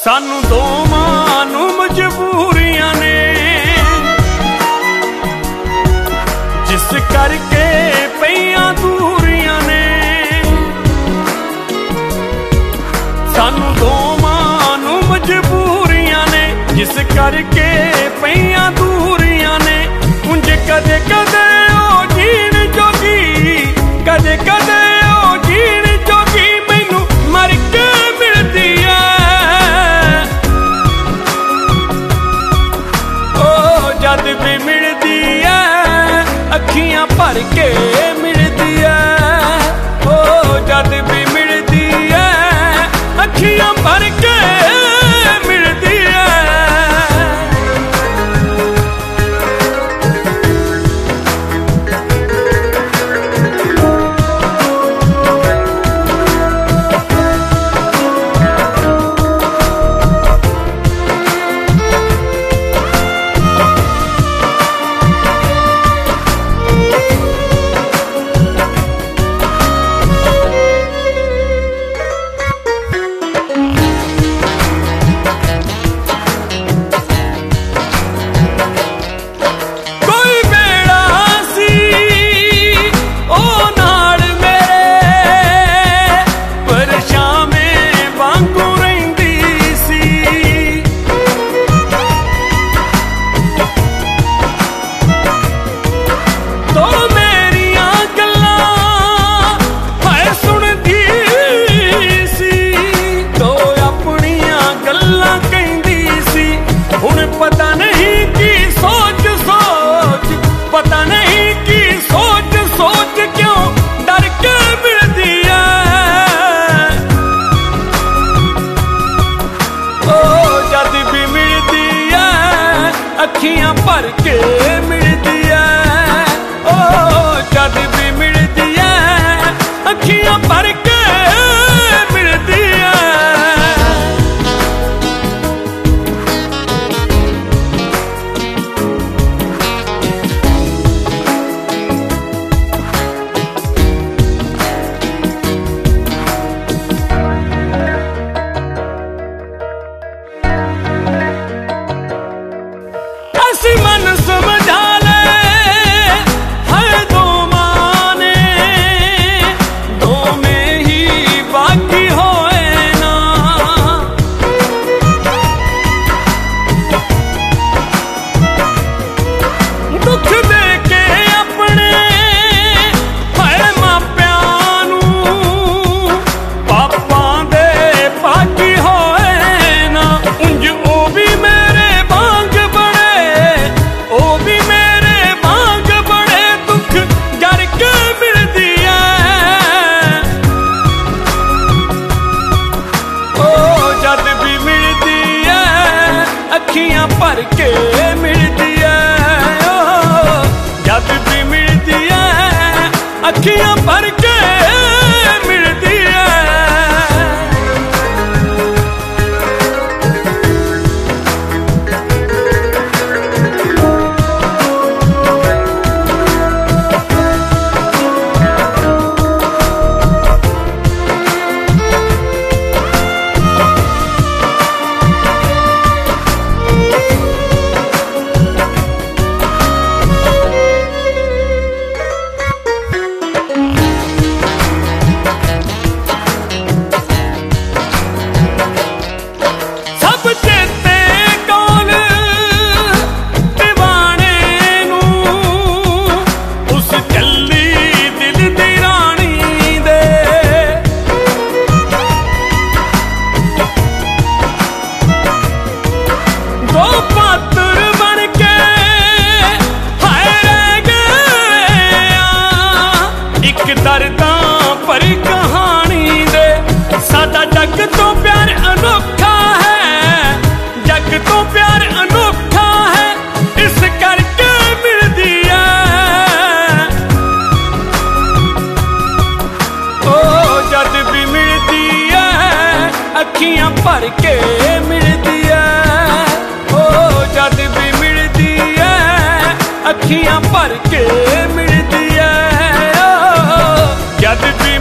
सानू दोवां नू मजबूरियां ने, जिस करके पईयां दूरियां ने। सानू दोवां नू मजबूरियां ने, जिस करके पईयां दूरियां ने। उंज कदे कदे ओ जीण जोगी, कदे कदे ओ जीण जोगी मैनू मर के मिलदी है। ओ जद भी मिलदी है अखियां भर के मिलदी है। ओ जद भी मिलदी है अखियां भर के मिलदी है। पता नहीं की सोच सोच, पता नहीं की सोच सोच क्यों डर के मिलदी है। ओ जद भी मिलदी है अखियां भर के मिलदी है। ओ जद भी मिलदी है अखियां भर के मिलदी है। मन समझा ले हर दो माने, दो में ही बाकी होए ना। दुख दे के अपने हर मापियां नू, पापा दे बाकी होए ना। उंज ओ भी मेरे भांग बड़े, ओ भी मेरे भांग बड़े दुख डर के मिलदी है। ओ जद भी मिलदी है अखियां भर के मिलदी है। ओ जद भी मिलदी है अखियां भर के मिलदी है। दर्दां भरी कहानी दे साडा जग तो प्यार अनोखा है, जग तो प्यार अनोखा है इस करके मिलदी है। ओ जद भी मिलदी है अखियां भर के मिलदी है। ओ जद भी मिलदी है अखियां भर के मिलदी है। जद भी